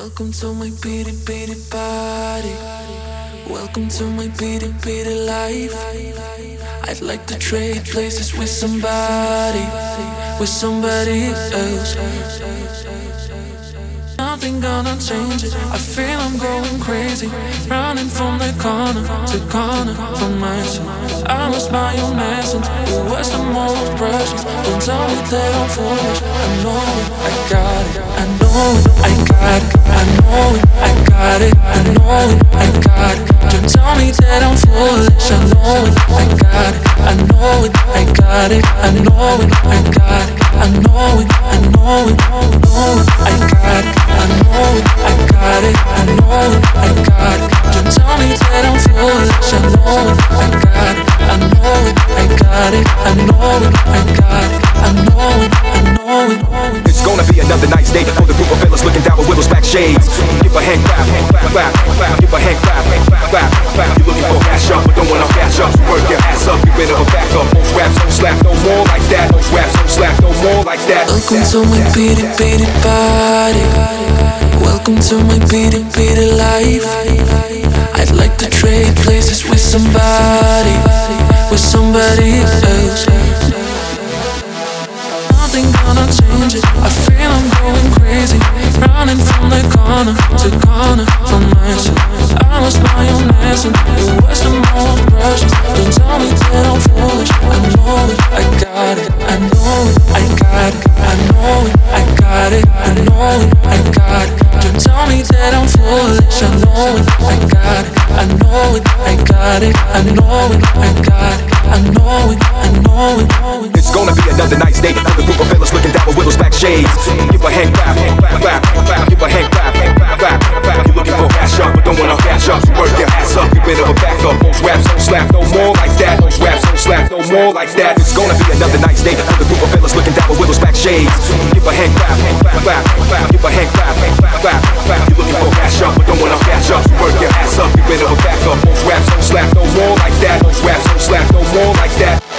Welcome to my beady beady body. Welcome to my beady beady life. I'd like to trade places with somebody else. Nothing gonna change it. I feel I'm going crazy, running from the corner to corner from myself. I lost my own essence. It was the most precious. Don't tell me that I'm foolish. I know it, I got it. I know it, I got it. I know it, I got it. I know it, I got it. Don't tell me that I'm foolish. I know it, I got it. I know it, I got it. I know it, I got it. I know it, I know it, know it, I got it. I know it, I got it. I know it, I got it. Don't tell me that I'm foolish. I know it, I got it. I know it, I got it. I know it, I got it. I know it, I know it. It's gonna be another nice day for the group of fellas looking down with Willow's back shades. Give a hand clap, give a hand clap. You're looking for a cash up, but don't wanna cash up. So work your ass up, get rid of a backup. Most raps don't slap no more like that. Most raps don't slap no more like that. Welcome to my beady beady body. Welcome to my beady beady life. I'd like to trade places with somebody else. Nothing gonna change it. I feel I'm going crazy, running from the corner to corner from myself. I lost my own essence. It was the most precious. Don't tell me that I'm foolish. I know it, I got it. I know it, I got it. I know it, I got it. I know it, I got it. Don't tell me that I'm foolish. I know it, I got it. I know it, I got it. I know it, I got it. I know it, I know it. It's gonna be another nice day for the group of fellas looking down with Willow's back shades. Give a hand clap, give a hand clap. You're looking for a cash up, but don't wanna cash up. So work your ass up, get rid of a backup. Most raps don't slap no more like that. Most raps don't slap no more like that. It's gonna be another nice day for the group of fellas looking down with Willow's back shades. Give a hand clap, give a hand clap. You're looking for a cash up, but don't wanna cash up. So work your ass up, get rid of a backup. Most raps don't slap no more like that. Most raps don't slap no more like that.